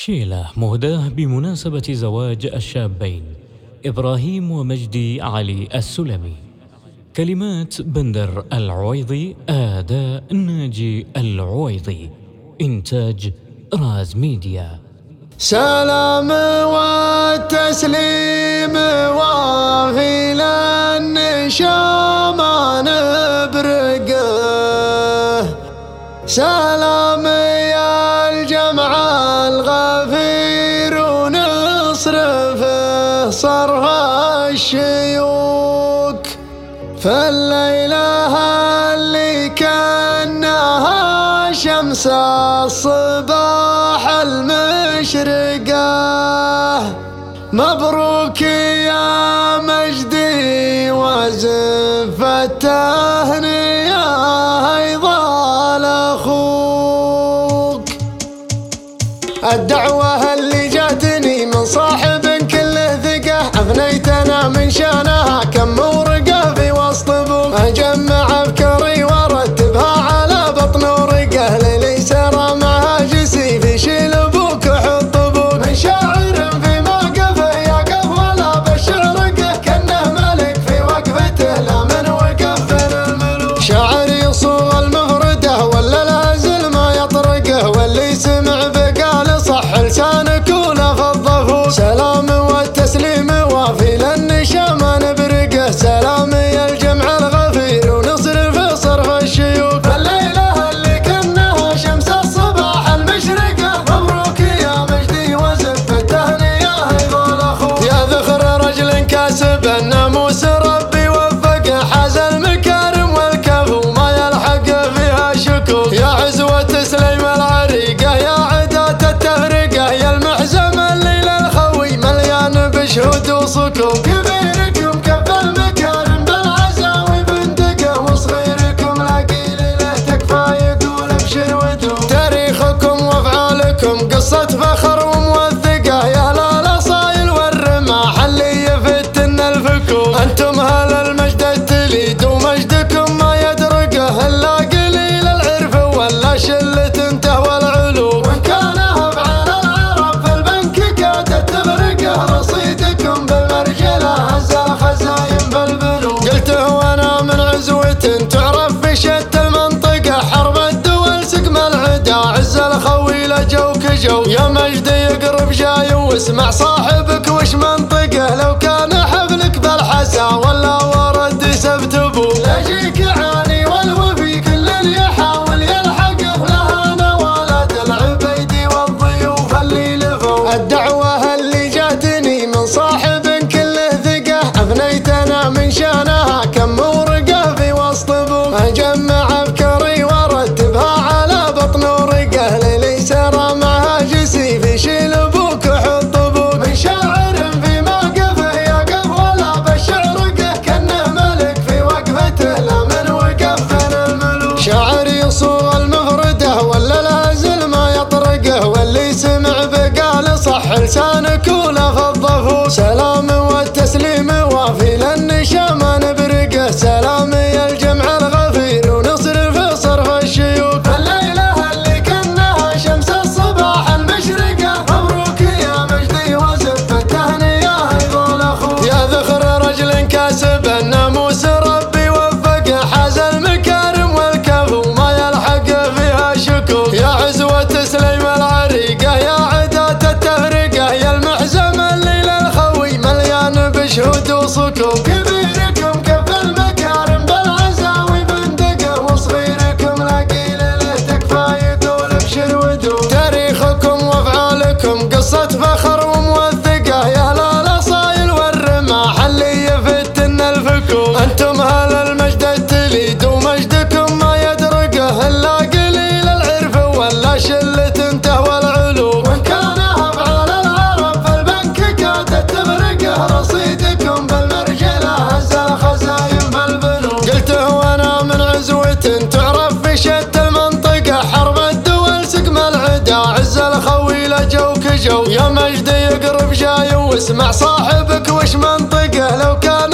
شيلة مهداة بمناسبة زواج الشابين إبراهيم ومجدي علي السلمي. كلمات بندر العويضي، أداء ناجي العويضي، إنتاج راز ميديا. سلام والتسليم وافي للنشام نبرقه، سلام يا الجمع الغفير ونصرفه صرف الشيوك، فالليلة اللي كأنها شمس الصباح المشرقة. مبروك يا مجدي وزف التهنئة أيضا لأخوك. الدعوة اللي جاتني من صاحب كله ثقة، أفنيتنا من شانها كم ورقة في وسط ابوك. أجمع أفكاري وارتبها على بطن ورقة، ليلي سرى مع جسي في شيل ابوك وحط ابوك. من شاعر في موقفه يقف ولا بشعرقه، كأنه ملك في وقفته لا من وقف بين الملوك. شاعر يصوغ المفردة ولا الهزل ما يطرقه، واللي سمع بقال صح لسانك ولا فضفوك. سلام والتسليم وافي للنشام نبرقه، سلام يا الجمع الغفير ونصرف صرف الشيوك. الليلة اللي كأنها شمس الصباح المشرقة، مبروك يا مجدي وزف التهنئة أيضا لأخوك. يا ذخر رجل كاسب الناموس ربي وفقه، حاز المكارم والكف وما يلحق فيها شكوك. يا عزوة سليم العريقة، يا عداة التفرقة، يا المحزم الليل الخوي مليان بشهود وصكوك. كبيركم كف المكارم بالعزاوي بندقه، وصغيركم لاقي له تكفى يقول ابشر ودوم. تاريخكم وافعالكم قصة فخر وموثقة، يا الاصايل والرماح اللي يفتن الفكوك. انتم اهل المجد التليد ومجدكم ما يدركه الا قليل العرف ولا شلة تهوى العلوم. وان كان افعال العرب في البنك كادت تغرقه، رصيدكم بالمرجله هز الخزاين بالبنوك. قلته وانا من عزوة تعرف في شتى المنطقة، حرب الدول سقم العدا عز الخويل جوك جو. يا مجد يقرب جاي واسمع صاحبك وش منطقه، لو كان حفلك بالحسا ولا ورد سبت ابوك. لاجيك عاني والوفي كل يحاول يلحقه، لها نوالات العبيدي والضيوف اللي لفوا. الدعوة اللي جاتني من صاحب كله ثقة، أفنيتنا من شانها كم ورقة في وسط ابوك. أجمع أفكاري وارتبها على بطن ورقة، ليلي سرى مع جسي في شيل ابوك وحط ابوك. من شاعر في موقفه يقف ولا بشعرقه، كأنه ملك في وقفته لا من وقف بين الملوك. شاعر يصوغ المفردة ولا الهزل ما يطرقه، واللي سمع بقال صح لسانك ولا فضفوك. سلام والتسليم وافي للنشام نبرقه، سلام يا الجمع الغفير ونصرف صرف الشيوك. الليلة اللي كأنها شمس الصباح المشرقة، مبروك يا مجدي وزف التهنئة أيضا لأخوك. يا ذخر رجل كاسب الناموس ربي وفقه، حاز المكارم والكف وما يلحق فيها شكوك. يا عزوة سليم العريقة، يا عداة التفرقة، يا المحزم الليل الخوي مليان بشهود وصكوك. كبيركم كف المكارم بالعزاوي بندقه، وصغيركم لاقي له تكفى يقول ابشر ودوم. تاريخكم وافعالكم قصة فخر وموثقة، يا الاصايل والرماح اللي يفتن الفكوك. انتم اهل المجد التليد ومجدكم ما يدركه الا قليل العرف ولا شلة تهوى العلوم. وان كان افعال العرب في البنك كادت تغرقه، رصيدكم بالمرجله هز الخزاين بالبنوك. قلته وانا من عزوة تعرف في شتى المنطقة، حرب الدول سقم العدا عز الخويل جوك جو. يا مجد يقرب جاي واسمع صاحبك وش منطقه، لو كان